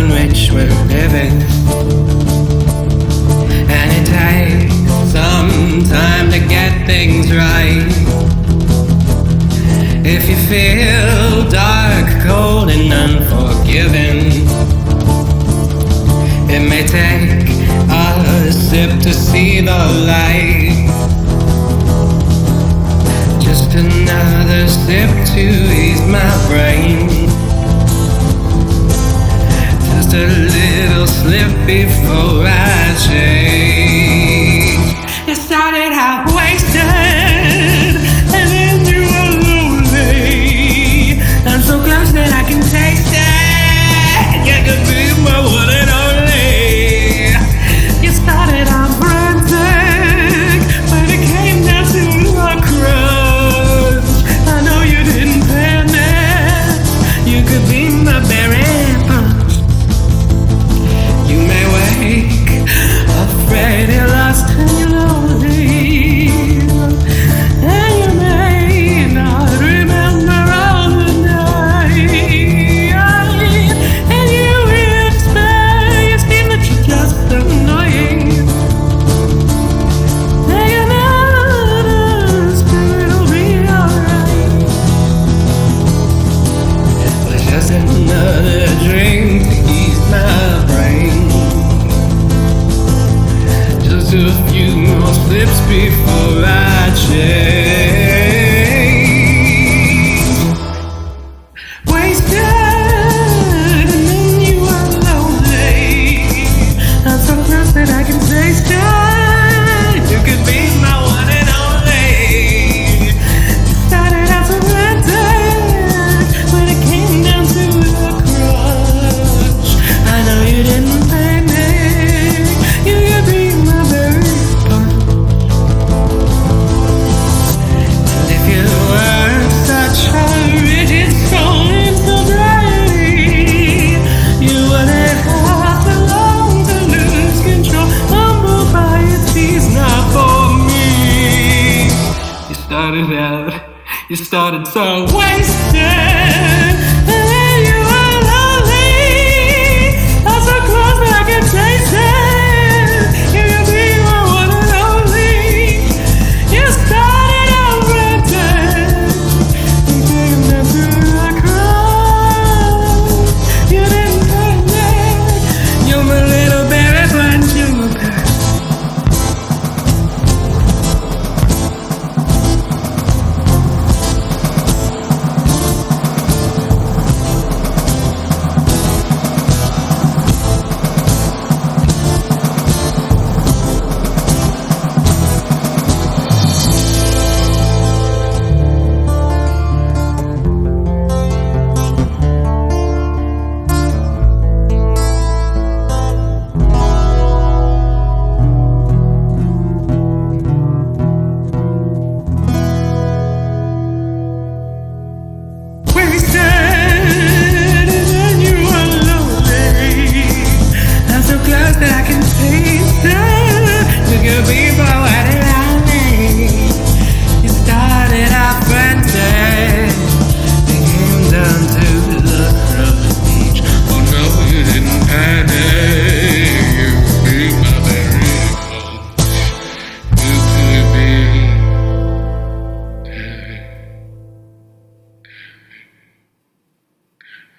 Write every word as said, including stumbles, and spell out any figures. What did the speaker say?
in which we're living, and it takes some time to get things right. If you feel dark, cold, and unforgiving, it may take a sip to see the light. Just another sip to ease my brain. Just a little slip before I change. It started out wasted, and then you were lonely. I'm so close that I can taste it. You could be my one and only. You started out frantic, but it came down to a crunch. I know you didn't panic. You could be my berry punch. You may wake afraid you lost and you're lonely, and you may not remember all the night, and you expect that you're just annoying. Take another spirit, it'll be alright. But just another drink to ease my brain. Just a few more slips before I change. Wasted, and then you are lonely. I'm so close that I can taste it. You could be my one and only. You started out so romantic, but it came down to a crunch. I know you didn't panic. You could be my berry punch. And if you weren't such a rigid soul in sobriety, you wouldn't have to long to lose control. Humble by your tease, not for me. You started out, you started so wasted.